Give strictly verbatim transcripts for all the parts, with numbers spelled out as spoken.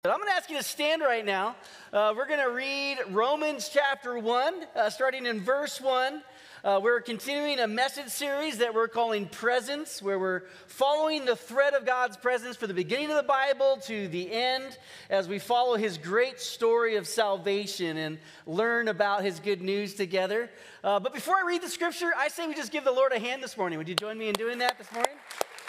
I'm going to ask you to stand right now. Uh, we're going to read Romans chapter one, uh, starting in verse one. Uh, we're continuing a message series that we're calling Presence, where we're following the thread of God's presence from the beginning of the Bible to the end as we follow his great story of salvation and learn about his good news together. Uh, but before I read the scripture, I say we just give the Lord a hand this morning. Would you join me in doing that this morning?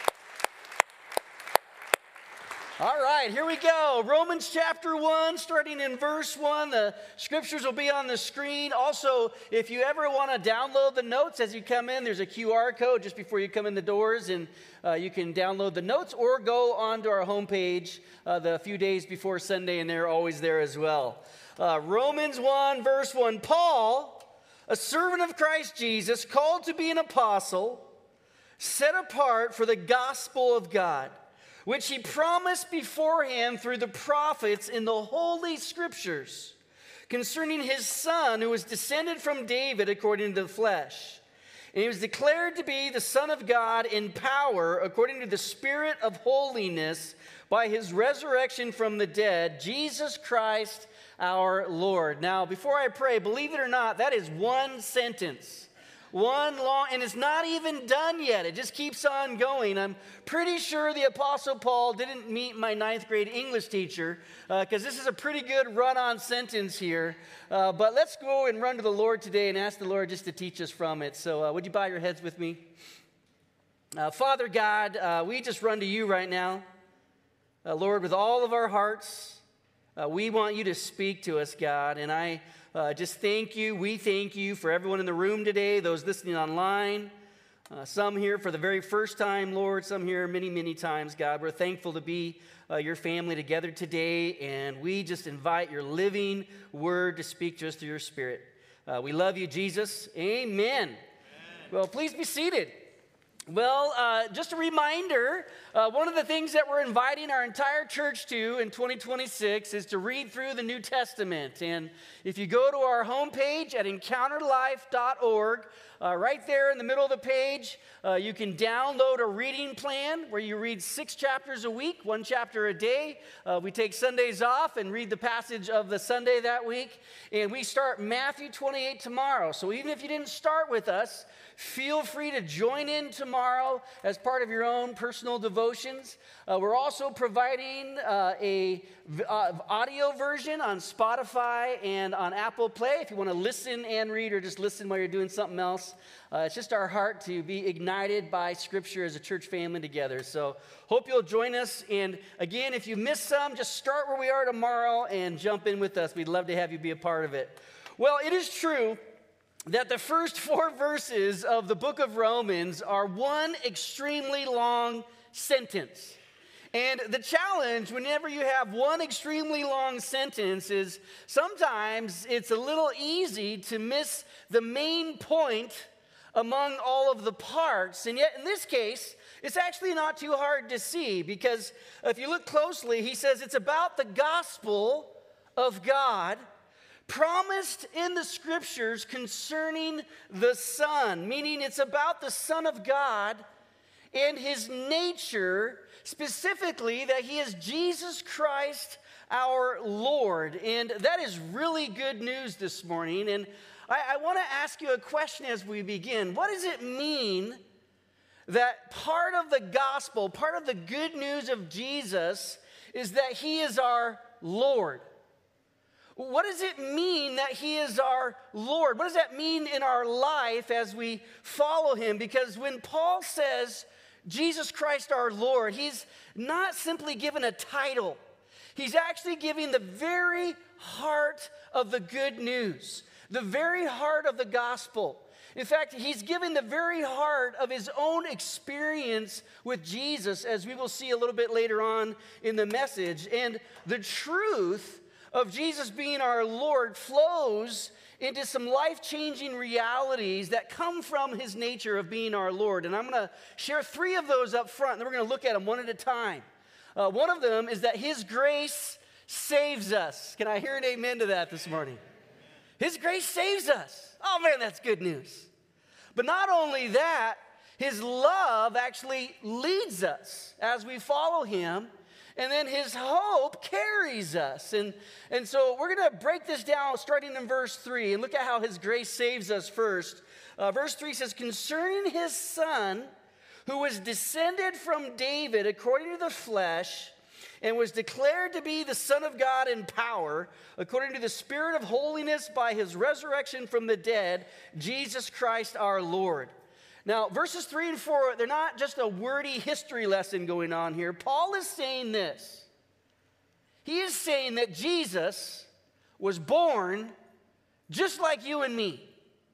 All right, here we go. Romans chapter one, starting in verse one. The scriptures will be on the screen. Also, if you ever want to download the notes as you come in, there's a Q R code just before you come in the doors, and uh, you can download the notes or go onto our homepage uh, the few days before Sunday, and they're always there as well. Uh, Romans one, verse one. Paul, a servant of Christ Jesus, called to be an apostle, set apart for the gospel of God, which he promised beforehand through the prophets in the Holy Scriptures, concerning his Son, who was descended from David according to the flesh. And he was declared to be the Son of God in power, according to the Spirit of holiness, by his resurrection from the dead, Jesus Christ our Lord. Now, before I pray, believe it or not, that is one sentence. One long, and it's not even done yet. It just keeps on going. I'm pretty sure the Apostle Paul didn't meet my ninth grade English teacher, because uh, this is a pretty good run-on sentence here. Uh, but let's go and run to the Lord today and ask the Lord just to teach us from it. So uh, would you bow your heads with me? Uh, Father God, uh, we just run to you right now. Uh, Lord, with all of our hearts, uh, we want you to speak to us, God, and I Uh, just thank you. We thank you for everyone in the room today, those listening online, uh, some here for the very first time, Lord, some here many, many times, God. We're thankful to be uh, your family together today, and we just invite your living word to speak to us through your Spirit. Uh, we love you, Jesus. Amen. Amen. Well, please be seated. Well, uh, just a reminder, uh, one of the things that we're inviting our entire church to in twenty twenty-six is to read through the New Testament. And if you go to our homepage at encounter life dot org, uh, right there in the middle of the page, uh, you can download a reading plan where you read six chapters a week, one chapter a day. Uh, we take Sundays off and read the passage of the Sunday that week. And we start Matthew twenty-eight tomorrow. So even if you didn't start with us, feel free to join in tomorrow as part of your own personal devotions. Uh, we're also providing uh, a uh, audio version on Spotify and on Apple Play if you want to listen and read, or just listen while you're doing something else. Uh, it's just our heart to be ignited by Scripture as a church family together. So hope you'll join us. And again, if you missed some, just start where we are tomorrow and jump in with us. We'd love to have you be a part of it. Well, it is true that the first four verses of the book of Romans are one extremely long sentence. And the challenge whenever you have one extremely long sentence is sometimes it's a little easy to miss the main point among all of the parts. And yet in this case, it's actually not too hard to see, because if you look closely, he says it's about the gospel of God promised in the Scriptures concerning the Son, meaning it's about the Son of God and his nature, specifically that he is Jesus Christ our Lord. And that is really good news this morning. And I, I want to ask you a question as we begin. What does it mean that part of the gospel, part of the good news of Jesus is that he is our Lord? What does it mean that he is our Lord? What does that mean in our life as we follow him? Because when Paul says Jesus Christ our Lord, he's not simply given a title. He's actually giving the very heart of the good news, the very heart of the gospel. In fact, he's given the very heart of his own experience with Jesus, as we will see a little bit later on in the message. And the truth of Jesus being our Lord flows into some life-changing realities that come from his nature of being our Lord. And I'm going to share three of those up front, and then we're going to look at them one at a time. Uh, one of them is that his grace saves us. Can I hear an amen to that this morning? His grace saves us. Oh man, that's good news. But not only that, his love actually leads us as we follow him. And then his hope carries us. And, and so we're going to break this down starting in verse three and look at how his grace saves us first. Uh, verse three says, concerning his son, who was descended from David according to the flesh, and was declared to be the Son of God in power, according to the Spirit of holiness by his resurrection from the dead, Jesus Christ our Lord. Now, verses three and four, they're not just a wordy history lesson going on here. Paul is saying this. He is saying that Jesus was born just like you and me.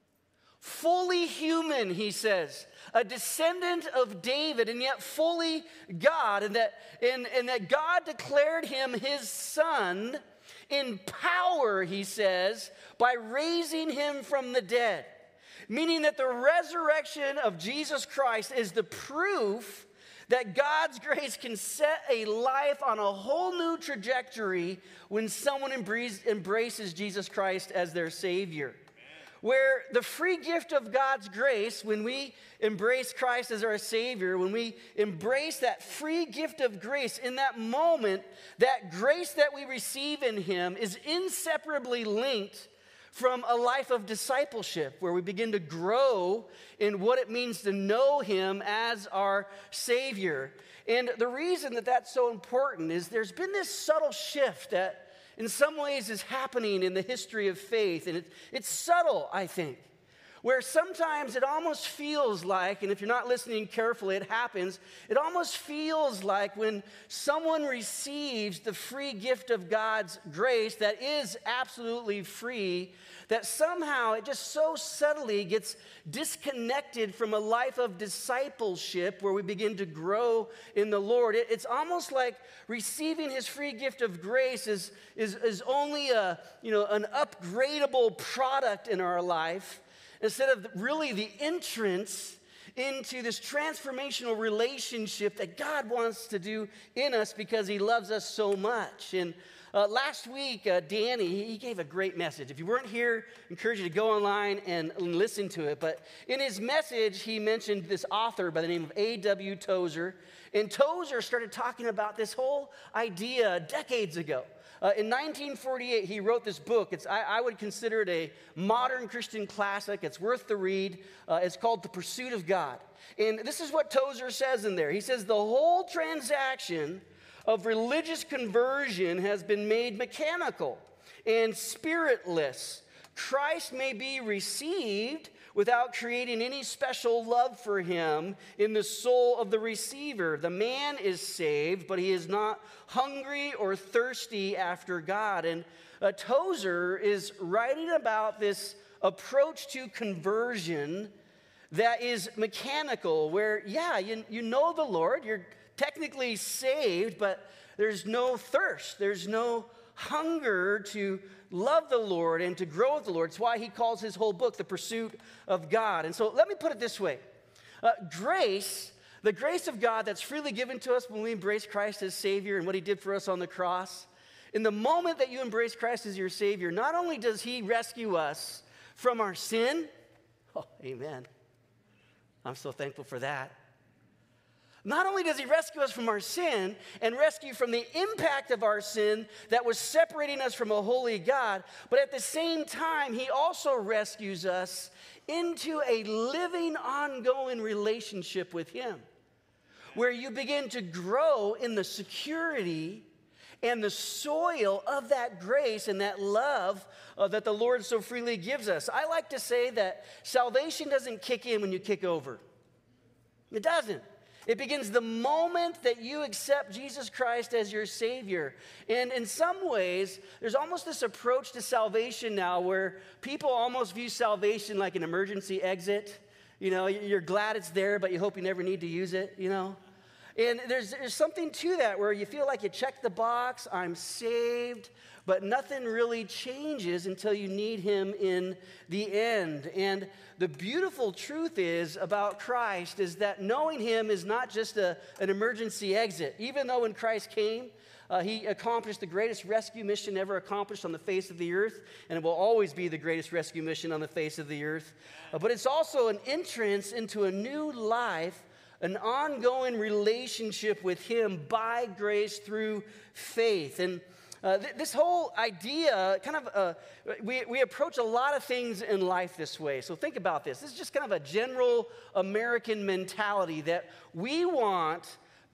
Fully human, he says. A descendant of David, and yet fully God, and that, and, and that God declared him his son in power, he says, by raising him from the dead. Meaning that the resurrection of Jesus Christ is the proof that God's grace can set a life on a whole new trajectory when someone embraces Jesus Christ as their Savior. Where the free gift of God's grace, when we embrace Christ as our Savior, when we embrace that free gift of grace, in that moment, that grace that we receive in him is inseparably linked from a life of discipleship, where we begin to grow in what it means to know him as our Savior. And the reason that that's so important is there's been this subtle shift that in some ways is happening in the history of faith. And it, it's subtle, I think, where sometimes it almost feels like, and if you're not listening carefully, it happens, it almost feels like when someone receives the free gift of God's grace that is absolutely free, that somehow it just so subtly gets disconnected from a life of discipleship where we begin to grow in the Lord. It, it's almost like receiving his free gift of grace is, is, is only a, you know, an upgradable product in our life, instead of really the entrance into this transformational relationship that God wants to do in us because he loves us so much. And uh, last week, uh, Danny, he gave a great message. If you weren't here, I encourage you to go online and listen to it. But in his message, he mentioned this author by the name of A W Tozer. And Tozer started talking about this whole idea decades ago. Uh, in nineteen forty-eight, he wrote this book. It's, I, I would consider it a modern Christian classic. It's worth the read. Uh, it's called The Pursuit of God. And this is what Tozer says in there. He says, the whole transaction of religious conversion has been made mechanical and spiritless. Christ may be received without creating any special love for him in the soul of the receiver. The man is saved, but he is not hungry or thirsty after God. And uh, Tozer is writing about this approach to conversion that is mechanical, where, yeah, you, you know the Lord, you're technically saved, but there's no thirst, there's no hunger to love the Lord and to grow with the Lord. It's why he calls his whole book The Pursuit of God. And so let me put it this way. Uh, grace, the grace of God that's freely given to us when we embrace Christ as Savior and what he did for us on the cross, in the moment that you embrace Christ as your Savior, not only does he rescue us from our sin, oh, amen. I'm so thankful for that. Not only does he rescue us from our sin and rescue from the impact of our sin that was separating us from a holy God, but at the same time, he also rescues us into a living, ongoing relationship with him, where you begin to grow in the security and the soil of that grace and that love uh, that the Lord so freely gives us. I like to say that salvation doesn't kick in when you kick over. It doesn't. It begins the moment that you accept Jesus Christ as your Savior. And in some ways, there's almost this approach to salvation now where people almost view salvation like an emergency exit. You know, you're glad it's there, but you hope you never need to use it, you know. And there's, there's something to that where you feel like you check the box, I'm saved, but nothing really changes until you need him in the end. And the beautiful truth is about Christ is that knowing him is not just a, an emergency exit. Even though when Christ came, uh, he accomplished the greatest rescue mission ever accomplished on the face of the earth, and it will always be the greatest rescue mission on the face of the earth. Uh, but it's also an entrance into a new life an ongoing relationship with him by grace through faith. And uh, th- this whole idea, kind of, uh, we, we approach a lot of things in life this way. So think about this. This is just kind of a general American mentality that we want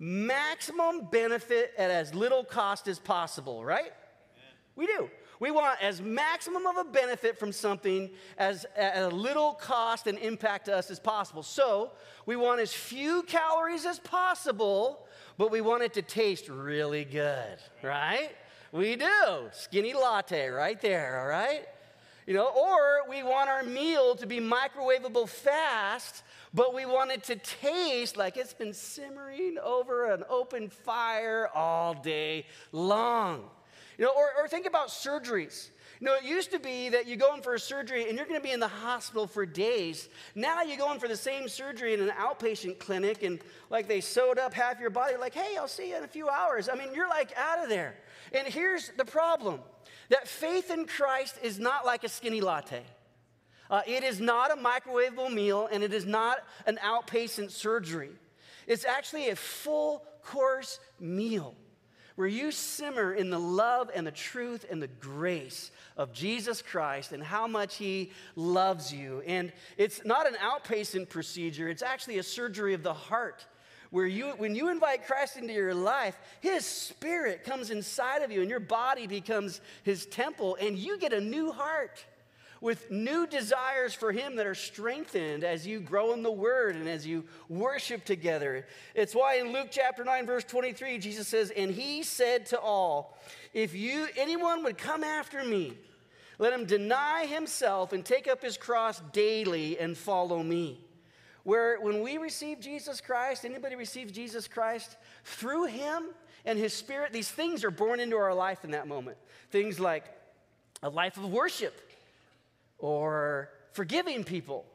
maximum benefit at as little cost as possible, right? Amen. We do. We want as maximum of a benefit from something as at a little cost and impact to us as possible. So we want as few calories as possible, but we want it to taste really good, right? We do. Skinny latte right there, all right? You know, or we want our meal to be microwavable fast, but we want it to taste like it's been simmering over an open fire all day long. You know, or, or think about surgeries. You know, it used to be that you go in for a surgery and you're going to be in the hospital for days. Now you go in for the same surgery in an outpatient clinic and like they sewed up half your body, like, hey, I'll see you in a few hours. I mean, you're like out of there. And here's the problem, that faith in Christ is not like a skinny latte. Uh, it is not a microwavable meal, and it is not an outpatient surgery. It's actually a full course meal where you simmer in the love and the truth and the grace of Jesus Christ and how much he loves you. And it's not an outpatient procedure. It's actually a surgery of the heart where you, when you invite Christ into your life, his spirit comes inside of you and your body becomes his temple and you get a new heart with new desires for him that are strengthened as you grow in the word and as you worship together. It's why in Luke chapter nine, verse twenty-three, Jesus says, and he said to all, if you anyone would come after me, let him deny himself and take up his cross daily and follow me. Where when we receive Jesus Christ, anybody receives Jesus Christ, through him and his spirit, these things are born into our life in that moment. Things like a life of worship, or forgiving people,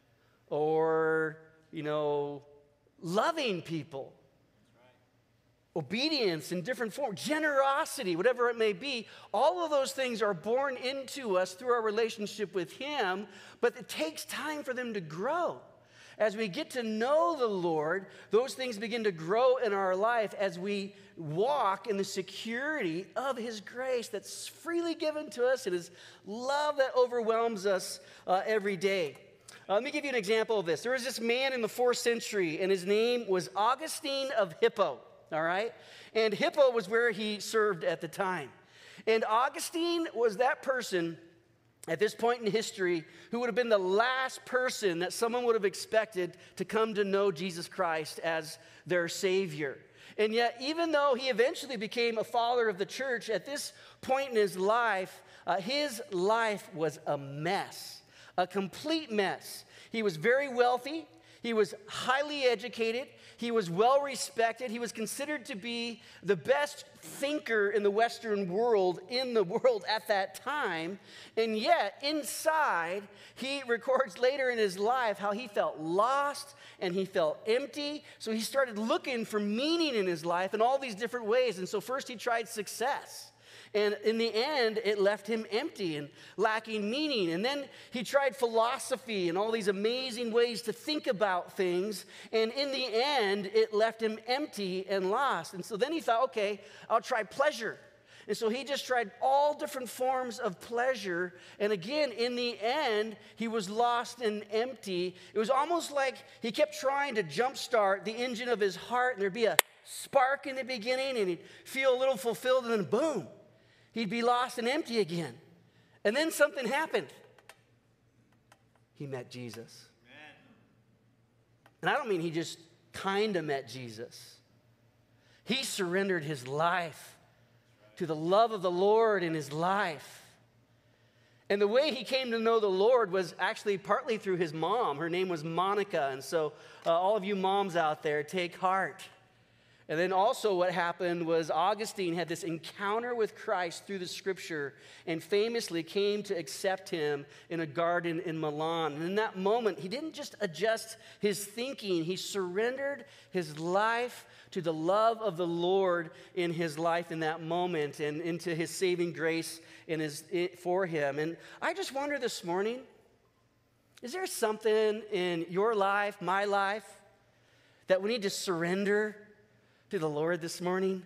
or, you know, loving people, right. Obedience in different forms, generosity, whatever it may be. All of those things are born into us through our relationship with him, but it takes time for them to grow. As we get to know the Lord, those things begin to grow in our life as we walk in the security of his grace that's freely given to us. It is love that overwhelms us uh, every day. Uh, let me give you an example of this. There was this man in the fourth century, and his name was Augustine of Hippo, all right? And Hippo was where he served at the time. And Augustine was that person at this point in history who would have been the last person that someone would have expected to come to know Jesus Christ as their Savior. And yet, even though he eventually became a follower of the church, at this point in his life, uh, his life was a mess, a complete mess. He was very wealthy. He was highly educated. He was well respected. He was considered to be the best thinker in the Western world, in the world at that time. And yet, inside, he records later in his life how he felt lost and he felt empty. So he started looking for meaning in his life in all these different ways. And so first he tried success. And in the end, it left him empty and lacking meaning. And then he tried philosophy and all these amazing ways to think about things. And in the end, it left him empty and lost. And so then he thought, okay, I'll try pleasure. And so he just tried all different forms of pleasure. And again, in the end, he was lost and empty. It was almost like he kept trying to jumpstart the engine of his heart. And there'd be a spark in the beginning, and he'd feel a little fulfilled, and then boom. He'd be lost and empty again. And then something happened. He met Jesus. Amen. And I don't mean he just kind of met Jesus. He surrendered his life to the love of the Lord in his life. And the way he came to know the Lord was actually partly through his mom. Her name was Monica. And so uh, all of you moms out there, take heart. And then also what happened was Augustine had this encounter with Christ through the scripture and famously came to accept him in a garden in Milan. And in that moment, he didn't just adjust his thinking, he surrendered his life to the love of the Lord in his life in that moment and into his saving grace in his, for him. And I just wonder this morning, is there something in your life, my life, that we need to surrender to the Lord this morning,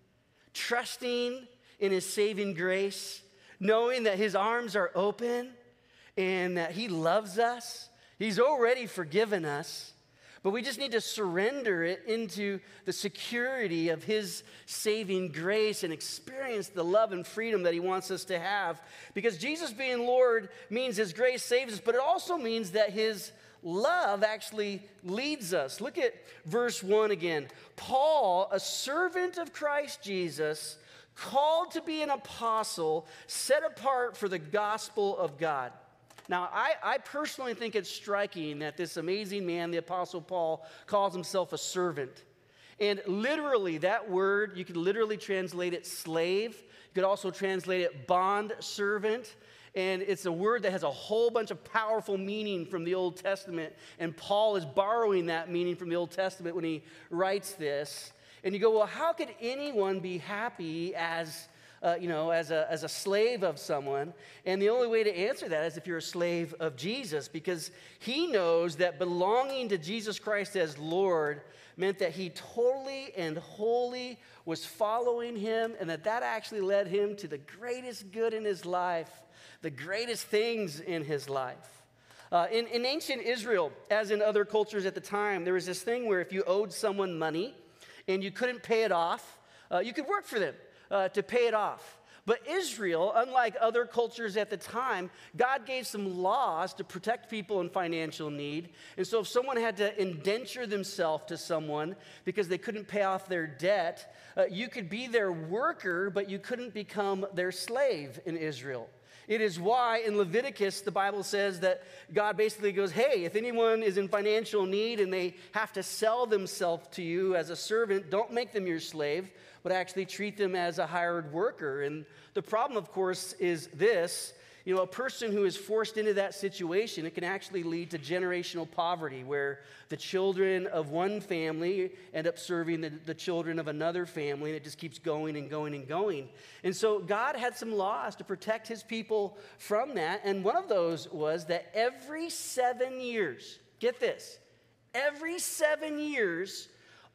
trusting in his saving grace, knowing that his arms are open and that he loves us. He's already forgiven us, but we just need to surrender it into the security of his saving grace and experience the love and freedom that he wants us to have. Because Jesus being Lord means his grace saves us, but it also means that his love actually leads us. Look at verse one again. Paul, a servant of Christ Jesus, called to be an apostle, set apart for the gospel of God. Now, I, I personally think it's striking that this amazing man, the Apostle Paul, calls himself a servant. And literally, that word, you could literally translate it slave. You could also translate it bond servant. And it's a word that has a whole bunch of powerful meaning from the Old Testament. And Paul is borrowing that meaning from the Old Testament when he writes this. And you go, well, how could anyone be happy as Uh, you know, as a, as a slave of someone? And the only way to answer that is if you're a slave of Jesus, because he knows that belonging to Jesus Christ as Lord meant that he totally and wholly was following him, and that that actually led him to the greatest good in his life, the greatest things in his life. Uh, in, in ancient Israel, as in other cultures at the time, there was this thing where if you owed someone money and you couldn't pay it off, uh, you could work for them. Uh, to pay it off. But Israel, unlike other cultures at the time, God gave some laws to protect people in financial need. And so if someone had to indenture themselves to someone because they couldn't pay off their debt, uh, you could be their worker, but you couldn't become their slave in Israel. It is why in Leviticus, the Bible says that God basically goes, hey, if anyone is in financial need and they have to sell themselves to you as a servant, don't make them your slave, but actually treat them as a hired worker. And the problem, of course, is this. You know, a person who is forced into that situation, it can actually lead to generational poverty, where the children of one family end up serving the, the children of another family, and it just keeps going and going and going. And so God had some laws to protect his people from that, and one of those was that every seven years, get this, every seven years,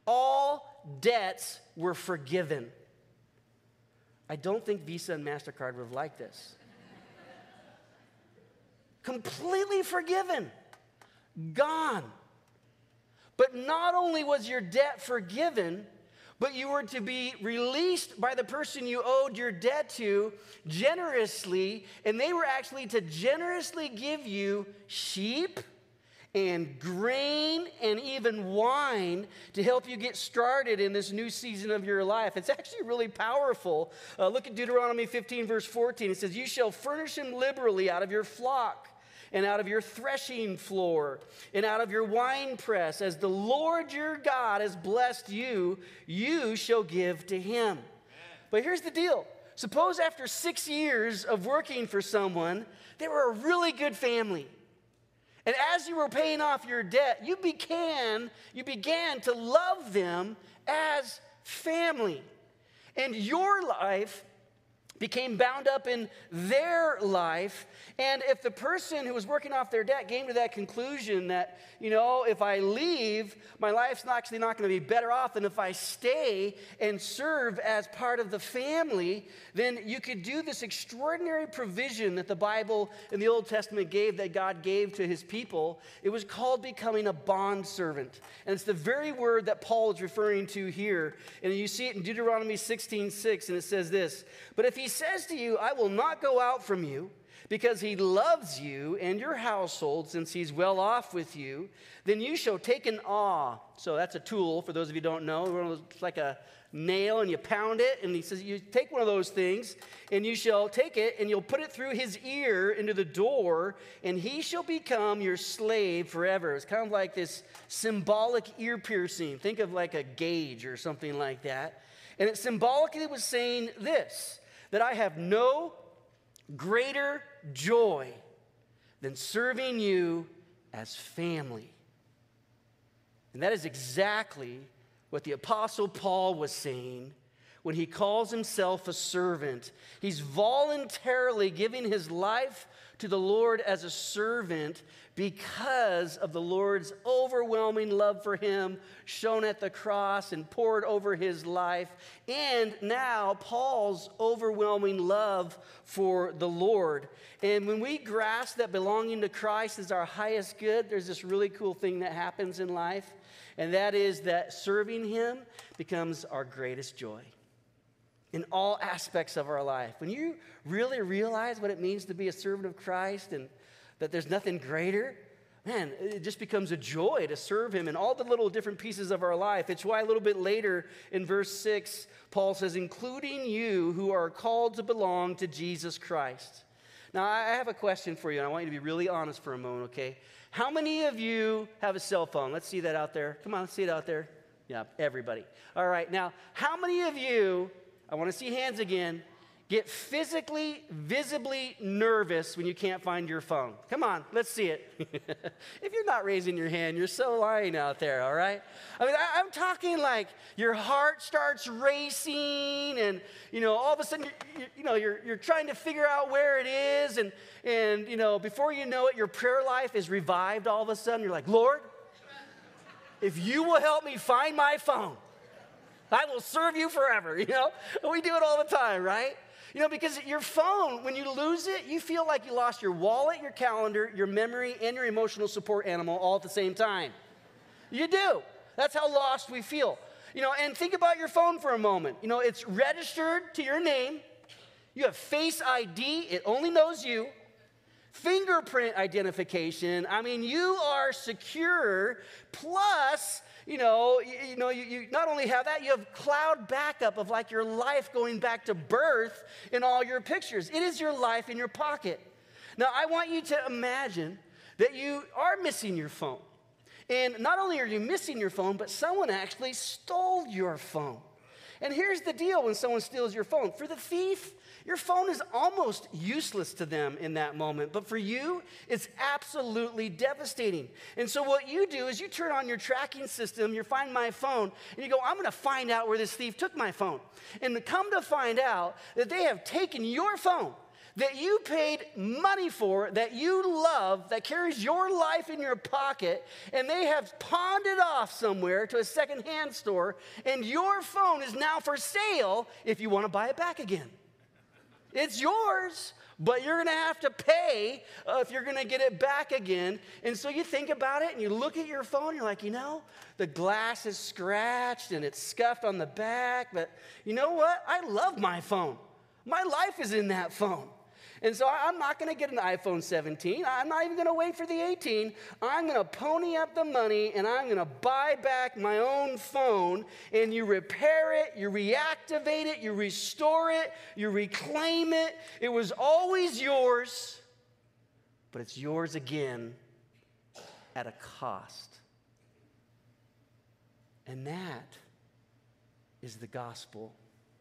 all debts were forgiven. I don't think Visa and MasterCard would have liked this. Completely forgiven. Gone. But not only was your debt forgiven, but you were to be released by the person you owed your debt to generously, and they were actually to generously give you sheep and grain and even wine to help you get started in this new season of your life. It's actually really powerful. Uh, look at Deuteronomy fifteen, verse fourteen. It says, you shall furnish him liberally out of your flock and out of your threshing floor and out of your winepress. As the Lord your God has blessed you, you shall give to him. Amen. But here's the deal. Suppose after six years of working for someone, they were a really good family. And as you were paying off your debt, you began, you began to love them as family. And your life became bound up in their life. And if the person who was working off their debt came to that conclusion that, you know, if I leave, my life's not actually not going to be better off than if I stay and serve as part of the family, then you could do this extraordinary provision that the Bible in the Old Testament gave, that God gave to his people. It was called becoming a bond servant. And it's the very word that Paul is referring to here. And you see it in Deuteronomy sixteen six, and it says this, but if he says to you, I will not go out from you, because he loves you and your household, since he's well off with you, then you shall take an awe. So that's a tool, for those of you who don't know. It's like a nail, and you pound it, and he says, you take one of those things, and you shall take it, and you'll put it through his ear into the door, and he shall become your slave forever. It's kind of like this symbolic ear piercing. Think of like a gauge or something like that. And it symbolically was saying this, that I have no greater joy than serving you as family. And that is exactly what the Apostle Paul was saying when he calls himself a servant. He's voluntarily giving his life to the Lord as a servant because of the Lord's overwhelming love for him shown at the cross and poured over his life, and now Paul's overwhelming love for the Lord. And when we grasp that belonging to Christ is our highest good, there's this really cool thing that happens in life, and that is that serving him becomes our greatest joy in all aspects of our life. When you really realize what it means to be a servant of Christ and that there's nothing greater, man, it just becomes a joy to serve him in all the little different pieces of our life. It's why a little bit later in verse six, Paul says, including you who are called to belong to Jesus Christ. Now, I have a question for you, and I want you to be really honest for a moment, okay? How many of you have a cell phone? Let's see that out there. Come on, let's see it out there. Yeah, everybody. All right, now, how many of you, I want to see hands again, get physically, visibly nervous when you can't find your phone? Come on, let's see it. If you're not raising your hand, you're so lying out there, all right? I mean, I, I'm talking like your heart starts racing and, you know, all of a sudden, you're, you, you know, you're, you're trying to figure out where it is. And, and, you know, before you know it, your prayer life is revived all of a sudden. You're like, Lord, if you will help me find my phone, I will serve you forever, you know? We do it all the time, right? You know, because your phone, when you lose it, you feel like you lost your wallet, your calendar, your memory, and your emotional support animal all at the same time. You do. That's how lost we feel. You know, and think about your phone for a moment. You know, it's registered to your name. You have Face I D. It only knows you. Fingerprint identification. I mean, you are secure. Plus, you know, you, you know, you, you not only have that, you have cloud backup of like your life going back to birth in all your pictures. It is your life in your pocket. Now, I want you to imagine that you are missing your phone. And not only are you missing your phone, but someone actually stole your phone. And here's the deal when someone steals your phone. For the thief, your phone is almost useless to them in that moment. But for you, it's absolutely devastating. And so what you do is you turn on your tracking system, you find my phone, and you go, I'm going to find out where this thief took my phone. And come to find out that they have taken your phone that you paid money for, that you love, that carries your life in your pocket, and they have pawned it off somewhere to a secondhand store, and your phone is now for sale if you want to buy it back again. It's yours, but you're going to have to pay uh, if you're going to get it back again. And so you think about it, and you look at your phone, you're like, you know, the glass is scratched, and it's scuffed on the back, but you know what? I love my phone. My life is in that phone. And so I'm not going to get an iPhone seventeen. I'm not even going to wait for the eighteen. I'm going to pony up the money, and I'm going to buy back my own phone. And you repair it, you reactivate it, you restore it, you reclaim it. It was always yours, but it's yours again at a cost. And that is the gospel.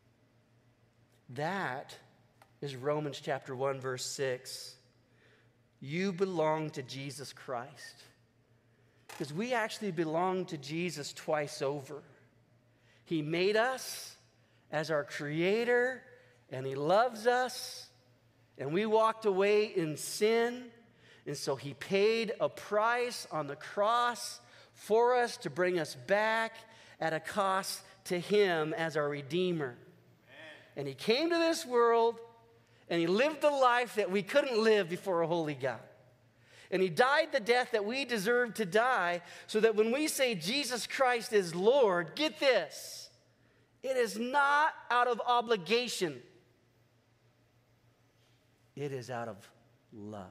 That is Romans chapter one, verse six. You belong to Jesus Christ. Because we actually belong to Jesus twice over. He made us as our creator, and he loves us, and we walked away in sin, and so he paid a price on the cross for us to bring us back at a cost to him as our Redeemer. Amen. And he came to this world, and he lived the life that we couldn't live before a holy God. And he died the death that we deserved to die, so that when we say Jesus Christ is Lord, get this, it is not out of obligation. It is out of love.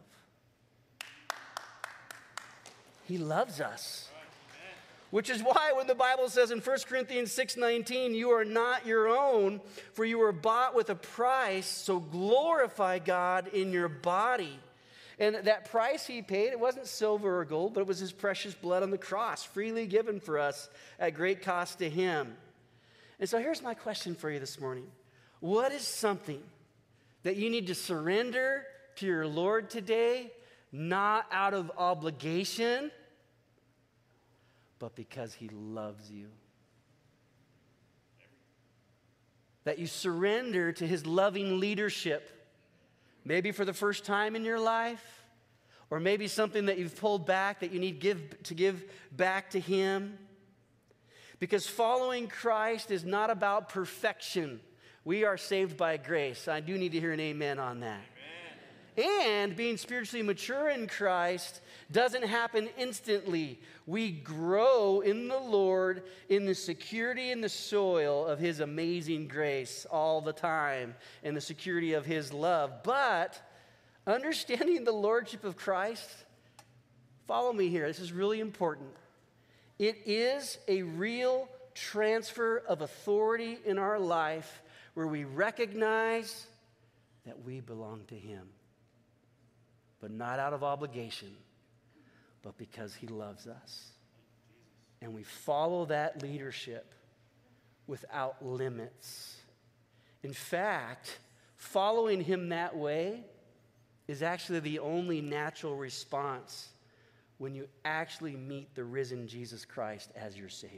He loves us. Which is why when the Bible says in First Corinthians six nineteen, you are not your own, for you were bought with a price, so glorify God in your body. And that price he paid, it wasn't silver or gold, but it was his precious blood on the cross, freely given for us at great cost to him. And so here's my question for you this morning. What is something that you need to surrender to your Lord today, not out of obligation, but because he loves you? that you surrender to his loving leadership, maybe for the first time in your life, or maybe something that you've pulled back that you need give, to give back to him. Because following Christ is not about perfection. We are saved by grace. I do need to hear an amen on that. And being spiritually mature in Christ doesn't happen instantly. We grow in the Lord in the security and the soil of his amazing grace all the time, and the security of his love. But understanding the lordship of Christ, follow me here, this is really important. It is a real transfer of authority in our life where we recognize that we belong to him. But not out of obligation, but because he loves us. And we follow that leadership without limits. In fact, following him that way is actually the only natural response when you actually meet the risen Jesus Christ as your Savior.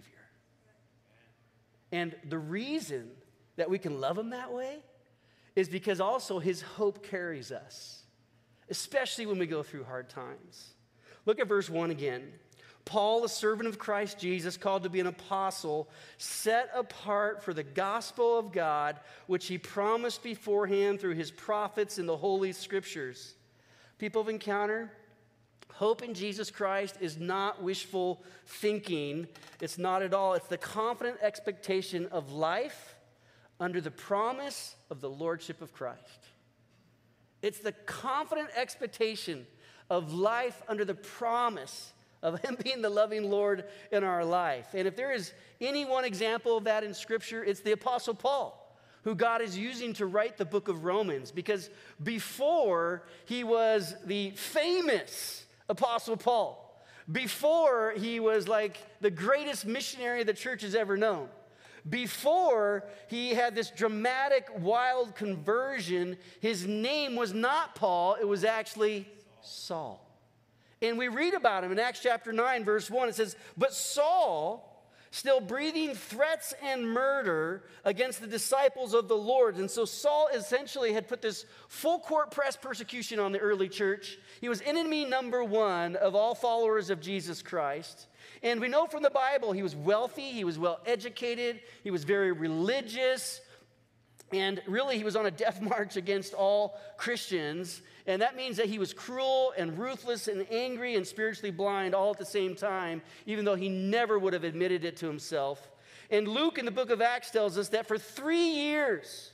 And the reason that we can love him that way is because also his hope carries us, especially when we go through hard times. Look at verse one again. Paul, a servant of Christ Jesus, called to be an apostle, set apart for the gospel of God, which he promised beforehand through his prophets in the Holy Scriptures. People of Encounter, hope in Jesus Christ is not wishful thinking. It's not at all. It's the confident expectation of life under the promise of the lordship of Christ. It's the confident expectation of life under the promise of him being the loving Lord in our life. And if there is any one example of that in Scripture, it's the Apostle Paul, who God is using to write the book of Romans. Because before he was the famous Apostle Paul, before he was like the greatest missionary the church has ever known, before he had this dramatic, wild conversion, his name was not Paul, it was actually Saul. And we read about him in Acts chapter nine, verse one. It says, "But Saul, still breathing threats and murder against the disciples of the Lord." And so Saul essentially had put this full court press persecution on the early church. He was enemy number one of all followers of Jesus Christ. And we know from the Bible he was wealthy, he was well educated, he was very religious, and really he was on a death march against all Christians. And that means that he was cruel and ruthless and angry and spiritually blind all at the same time, even though he never would have admitted it to himself. And Luke in the book of Acts tells us that for three years,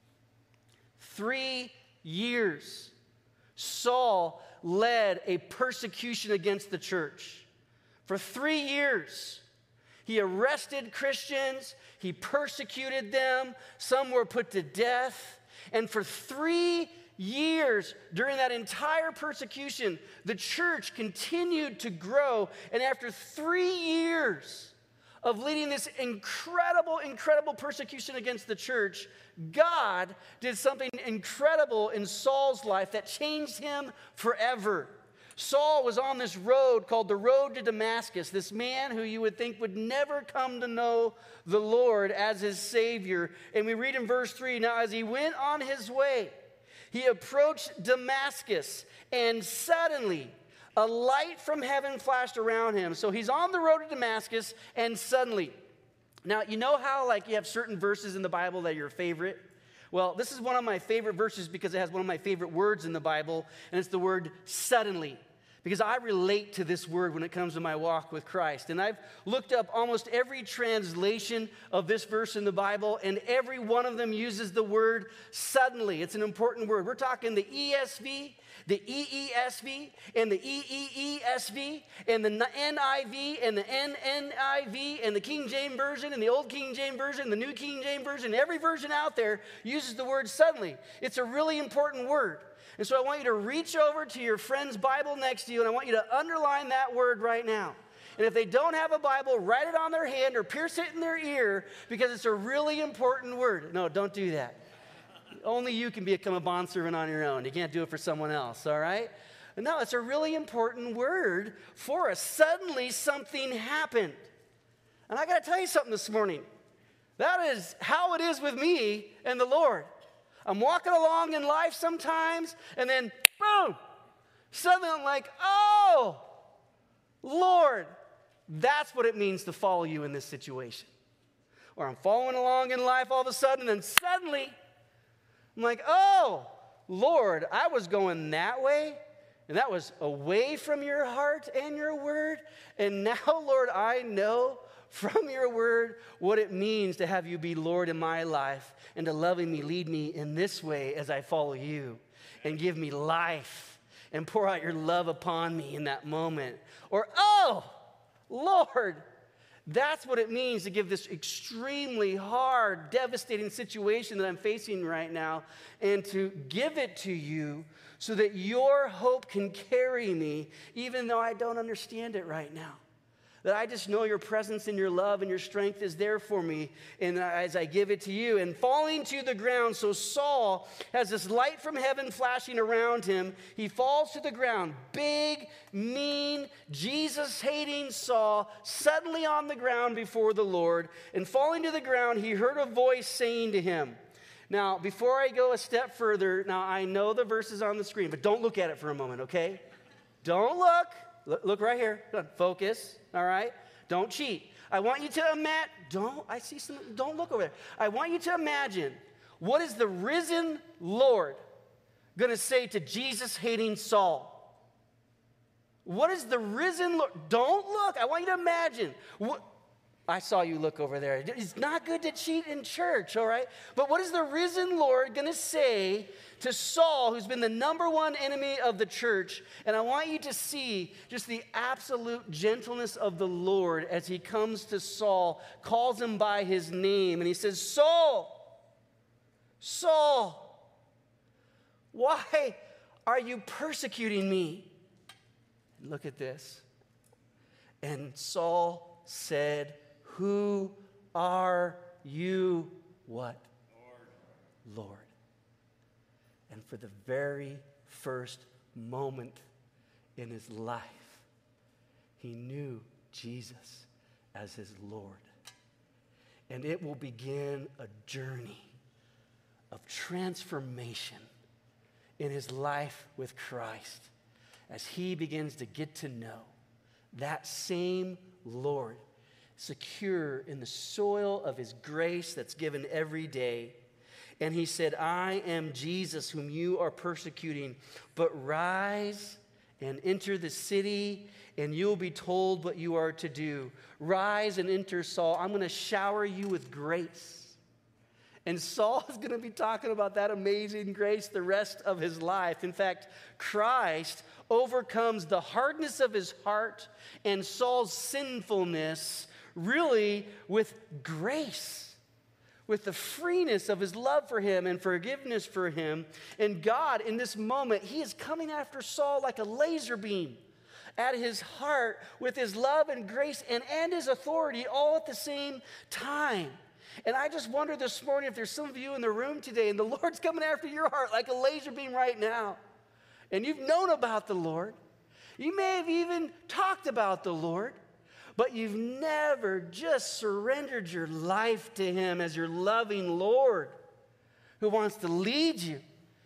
three years, Saul led a persecution against the church. For three years, he arrested Christians, he persecuted them, some were put to death, and for three years, during that entire persecution, the church continued to grow, and after three years of leading this incredible, incredible persecution against the church, God did something incredible in Saul's life that changed him forever. Saul was on this road called the road to Damascus, this man who you would think would never come to know the Lord as his Savior. And we read in verse three, "Now as he went on his way, he approached Damascus, and suddenly a light from heaven flashed around him." So he's on the road to Damascus, and suddenly. Now, you know how like you have certain verses in the Bible that are your favorite? Well, this is one of my favorite verses because it has one of my favorite words in the Bible, and it's the word suddenly. Because I relate to this word when it comes to my walk with Christ. And I've looked up almost every translation of this verse in the Bible, and every one of them uses the word suddenly. It's an important word. We're talking the E S V, the E E S V, and the E E E S V, and the N I V, and the N N I V, and the King James Version, and the Old King James Version, the New King James Version. Every version out there uses the word suddenly. It's a really important word. And so I want you to reach over to your friend's Bible next to you, and I want you to underline that word right now. And if they don't have a Bible, write it on their hand or pierce it in their ear, because it's a really important word. No, don't do that. Only you can become a bondservant on your own. You can't do it for someone else, all right? No, it's a really important word for us. Suddenly something happened. And I got to tell you something this morning. That is how it is with me and the Lord. I'm walking along in life sometimes, and then boom, suddenly I'm like, oh, Lord, that's what it means to follow you in this situation. Or I'm following along in life all of a sudden, and suddenly I'm like, oh, Lord, I was going that way, and that was away from your heart and your word. And now, Lord, I know from your word what it means to have you be Lord in my life and to loving me, lead me in this way as I follow you and give me life and pour out your love upon me in that moment. Or, oh, Lord, that's what it means to give this extremely hard, devastating situation that I'm facing right now and to give it to you so that your hope can carry me even though I don't understand it right now. That I just know your presence and your love and your strength is there for me and as I give it to you. And falling to the ground, so Saul has this light from heaven flashing around him. He falls to the ground. Big, mean, Jesus-hating Saul suddenly on the ground before the Lord. And falling to the ground, he heard a voice saying to him. Now, before I go a step further, now I know the verse is on the screen, but don't look at it for a moment, okay? Don't look. Look, look right here. Focus. All right? Don't cheat. I want you to imagine, don't, I see some, don't look over there. I want you to imagine, what is the risen Lord going to say to Jesus-hating Saul? What is the risen Lord? Don't look. I want you to imagine. What, I saw you look over there. It's not good to cheat in church, all right? But what is the risen Lord going to say to Saul, who's been the number one enemy of the church? And I want you to see just the absolute gentleness of the Lord as he comes to Saul, calls him by his name, and he says, Saul, Saul, why are you persecuting me? And look at this. And Saul said, who are you? What? Lord. Lord. And for the very first moment in his life, he knew Jesus as his Lord. And it will begin a journey of transformation in his life with Christ as he begins to get to know that same Lord, secure in the soil of his grace that's given every day. And he said, I am Jesus whom you are persecuting, but rise and enter the city, and you'll be told what you are to do. Rise and enter, Saul. I'm going to shower you with grace. And Saul is going to be talking about that amazing grace the rest of his life. In fact, Christ overcomes the hardness of his heart and Saul's sinfulness really with grace, with the freeness of his love for him and forgiveness for him. And God, in this moment, he is coming after Saul like a laser beam at his heart with his love and grace and, and his authority all at the same time. And I just wonder this morning if there's some of you in the room today and the Lord's coming after your heart like a laser beam right now. And you've known about the Lord. You may have even talked about the Lord, but you've never just surrendered your life to him as your loving Lord who wants to lead you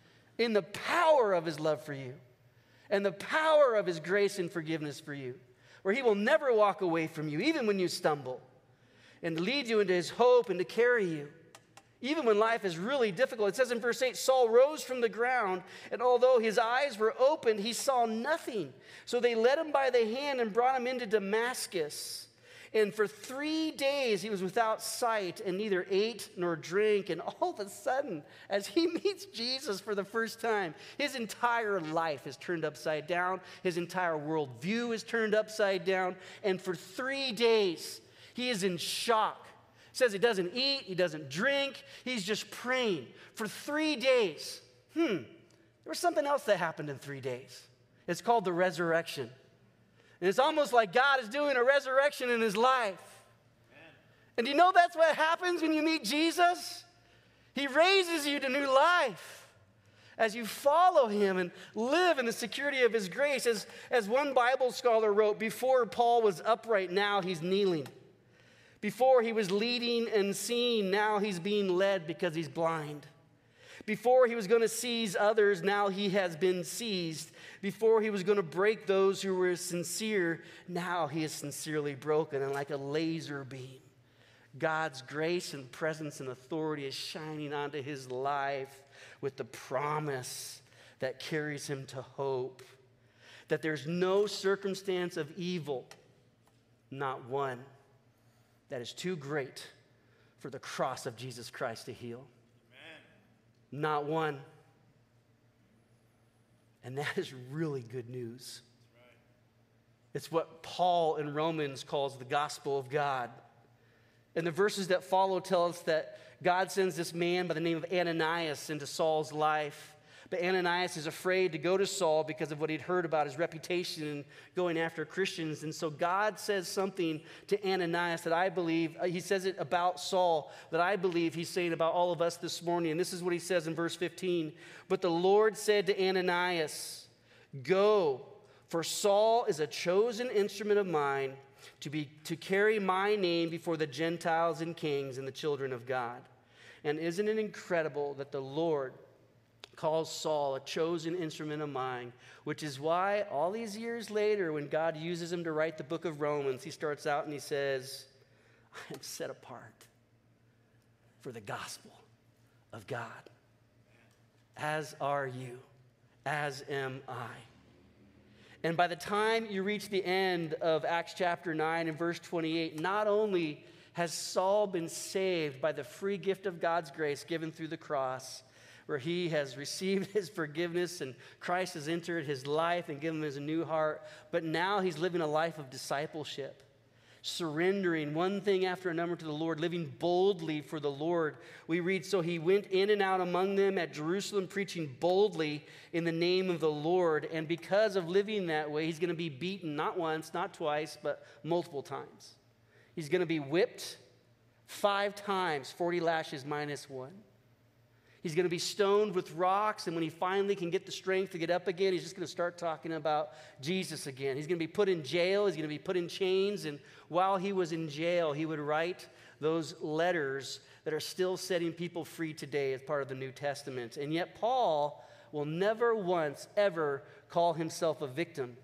in the power of his love for you and the power of his grace and forgiveness for you, where he will never walk away from you, even when you stumble, and lead you into his hope and to carry you, even when life is really difficult. It says in verse eight, Saul rose from the ground, and although his eyes were opened, he saw nothing. So they led him by the hand and brought him into Damascus. And for three days he was without sight and neither ate nor drank. And all of a sudden, as he meets Jesus for the first time, his entire life is turned upside down. His entire worldview is turned upside down. And for three days, he is in shock. It says he doesn't eat, he doesn't drink, he's just praying for three days. Hmm, there was something else that happened in three days. It's called the resurrection. And it's almost like God is doing a resurrection in his life. Amen. And you know that's what happens when you meet Jesus? He raises you to new life as you follow him and live in the security of his grace. As, as one Bible scholar wrote, before Paul was upright, now he's kneeling. Before he was leading and seeing, now he's being led because he's blind. Before he was going to seize others, now he has been seized. Before he was going to break those who were sincere, now he is sincerely broken. And like a laser beam, God's grace and presence and authority is shining onto his life with the promise that carries him to hope. That there's no circumstance of evil, not one, that is too great for the cross of Jesus Christ to heal. Amen. Not one. And that is really good news. That's right. It's what Paul in Romans calls the gospel of God. And the verses that follow tell us that God sends this man by the name of Ananias into Saul's life. But Ananias is afraid to go to Saul because of what he'd heard about his reputation in going after Christians. And so God says something to Ananias that I believe, he says it about Saul, that I believe he's saying about all of us this morning. And this is what he says in verse fifteen. But the Lord said to Ananias, "Go, for Saul is a chosen instrument of mine to be to carry my name before the Gentiles and kings and the children of God." And isn't it incredible that the Lord calls Saul a chosen instrument of mine, which is why all these years later, when God uses him to write the book of Romans, he starts out and he says, "I am set apart for the gospel of God, as are you, as am I." And by the time you reach the end of Acts chapter nine and verse twenty-eight, not only has Saul been saved by the free gift of God's grace given through the cross, where he has received his forgiveness and Christ has entered his life and given him his new heart, but now he's living a life of discipleship, surrendering one thing after another to the Lord, living boldly for the Lord. We read, "So he went in and out among them at Jerusalem, preaching boldly in the name of the Lord." And because of living that way, he's going to be beaten not once, not twice, but multiple times. He's going to be whipped five times, forty lashes minus one. He's going to be stoned with rocks, and when he finally can get the strength to get up again, he's just going to start talking about Jesus again. He's going to be put in jail. He's going to be put in chains, and while he was in jail, he would write those letters that are still setting people free today as part of the New Testament. And yet Paul will never once, ever call himself a victim.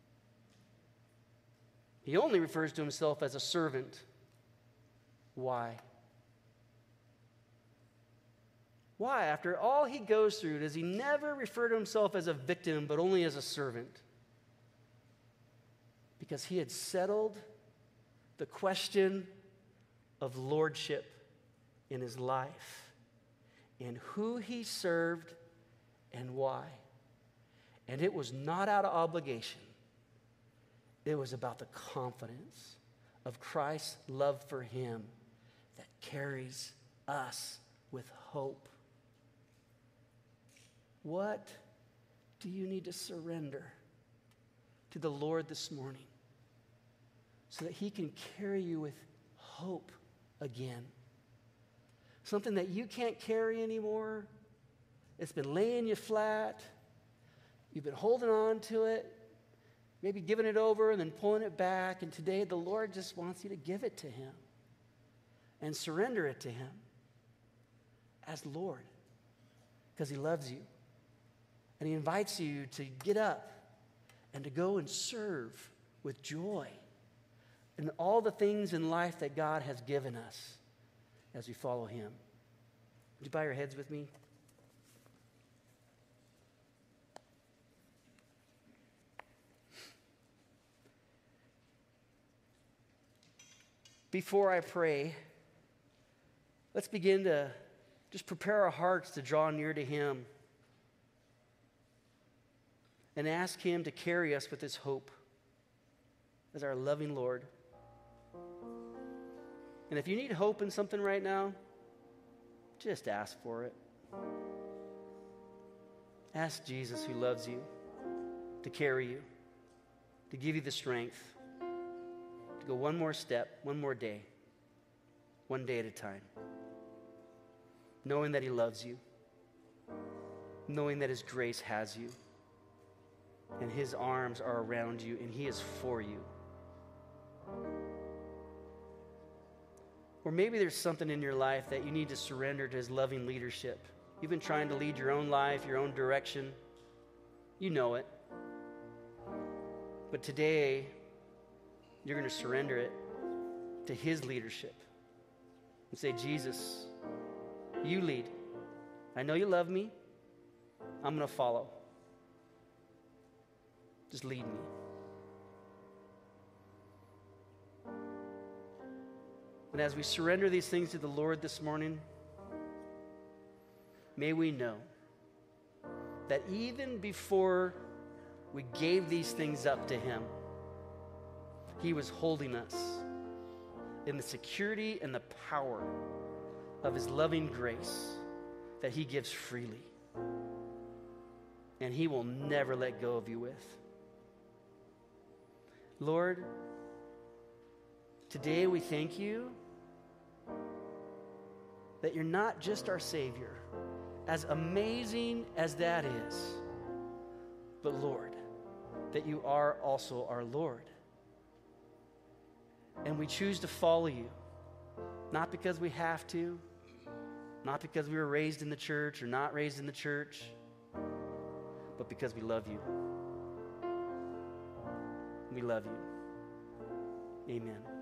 He only refers to himself as a servant. Why? Why, after all he goes through, does he never refer to himself as a victim, but only as a servant? Because he had settled the question of lordship in his life, and who he served and why. And it was not out of obligation. It was about the confidence of Christ's love for him that carries us with hope. What do you need to surrender to the Lord this morning so that he can carry you with hope again? Something that you can't carry anymore. It's been laying you flat. You've been holding on to it, maybe giving it over and then pulling it back. And today the Lord just wants you to give it to him and surrender it to him as Lord, because he loves you. And he invites you to get up and to go and serve with joy in all the things in life that God has given us as we follow him. Would you bow your heads with me? Before I pray, let's begin to just prepare our hearts to draw near to him and ask him to carry us with his hope as our loving Lord. And if you need hope in something right now, just ask for it. Ask Jesus, who loves you, to carry you, to give you the strength to go one more step, one more day, one day at a time, knowing that he loves you, knowing that his grace has you, and his arms are around you, and he is for you. Or maybe there's something in your life that you need to surrender to his loving leadership. You've been trying to lead your own life, your own direction. You know it. But today, you're going to surrender it to his leadership and say, Jesus, you lead. I know you love me. I'm going to follow. Just lead me. And as we surrender these things to the Lord this morning, may we know that even before we gave these things up to him, he was holding us in the security and the power of his loving grace that he gives freely. And he will never let go of you with. Lord, today we thank you that you're not just our Savior, as amazing as that is, but Lord, that you are also our Lord. And we choose to follow you, not because we have to, not because we were raised in the church or not raised in the church, but because we love you. We love you. Amen.